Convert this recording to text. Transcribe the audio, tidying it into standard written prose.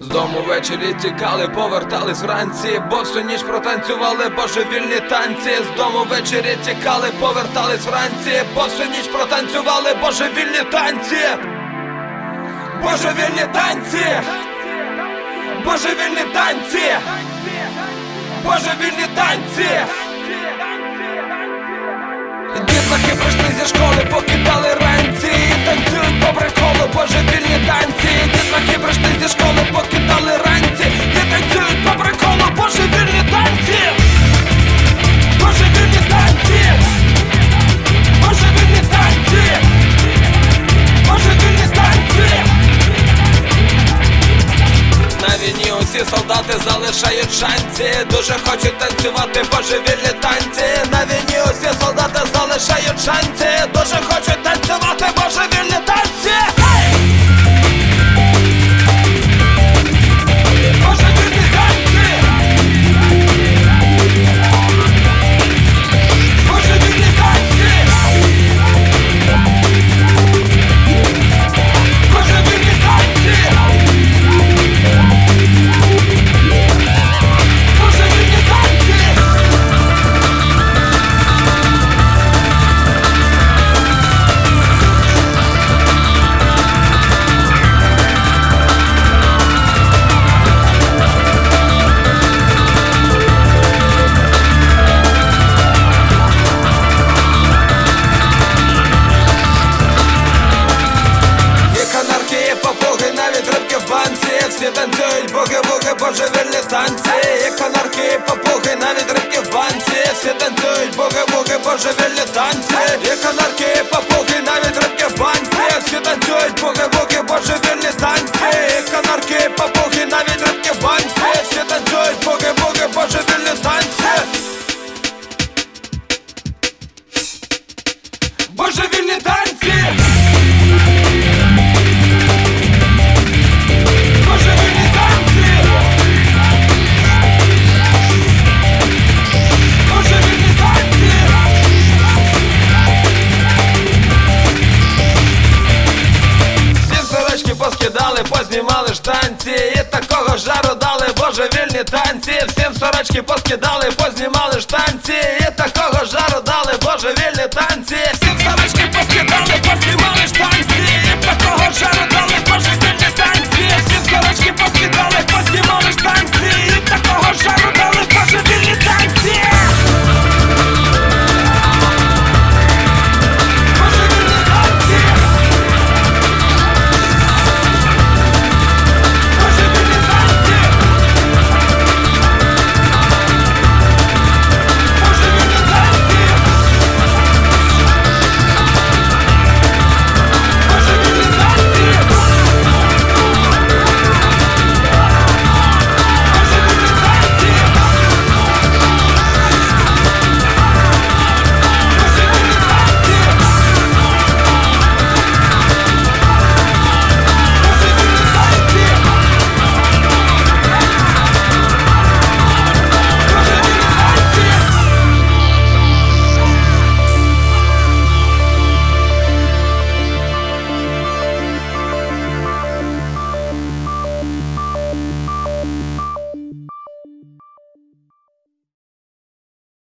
дому ввечері тікали, повертались вранці, бо всю ніч протанцювали божевільні танці. З дому ввечері тікали, повертались вранці, бо всю ніч протанцювали божевільні танці. Божевільні танці, божевільні танці, божевільні танці. Дітлахи прийшли зі школи, покидали ранці і танцюють по приколу божевільні танці. Дітлахи прийшли зі школи, покидали ранці і танцюють по приколу божевільні танці. Божевільні танці, божевільні танці, божевільні танці. На війні усі солдати залишають шанці, дуже хочуть танцювати божевільні танці. На війні усі солдати залишають шанці, дуже хочуть танцювати божевільні танці. Божевільні танці, божевільні танці, божевільні танці. Всі танцюють буги-буги, божевільні танці. Як канарки і папуги, навіть рибки в банці. Всі танцюють буги-буги, божевільні танці. Як канарки і папуги, навіть рибки в банці. Всі танцюють буги-буги, божевільні танці. Як канарки і папуги, навіть рибки в банці. Всі танцюють буги-буги, божевільні танці. Божевільні танці. Поскидали, познімали штанці і такого жару дали божевільні танці. Всім сорочки поскидали, познімали штанці і такого жару дали божевільні танці.